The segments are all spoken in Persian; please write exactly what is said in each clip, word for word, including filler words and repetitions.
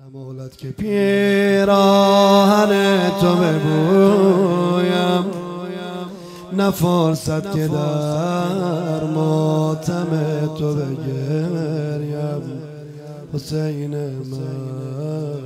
مهلت که پیراهن تو ببویم، نه فرصت که در ماتم تو بگریم. حسین من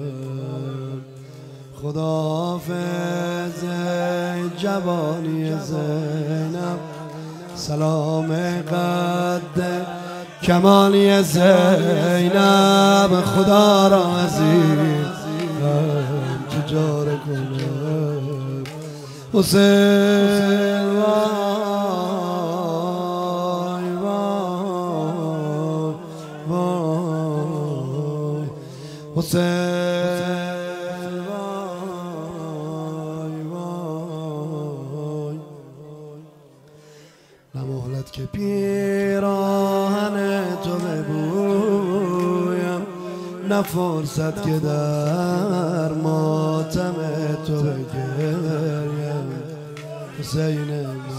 خداحافظ جوانی زینب، سلام قد کمالی زینب. خدا را عزیز تو جاره کنم. حسین وای وای وای حسین وای وای. نه مهلت که پیراهن تو ببویم، نه فرصت که در ماتم تو بگریم. حسین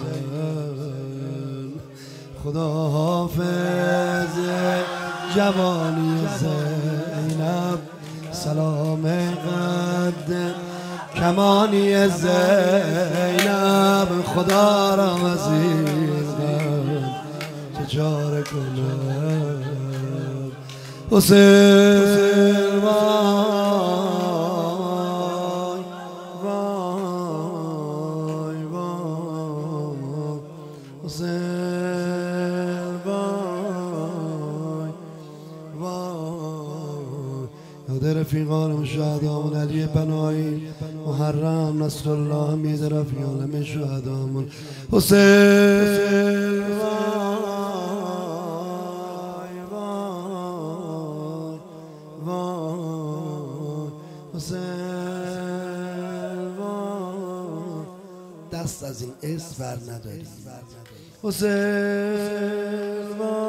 من خدا حافظ جوانی زینب، سلام قد کمانی زینب. خدا را عزیز چه چاره کنم. حسین وای وای وای حسین وای وای. یاد رفیقانم شهدامون علی پناهی، محرم نصرالله، مید رفیقانم شهدامون. حسین دست از این اسم بر نداری. حسین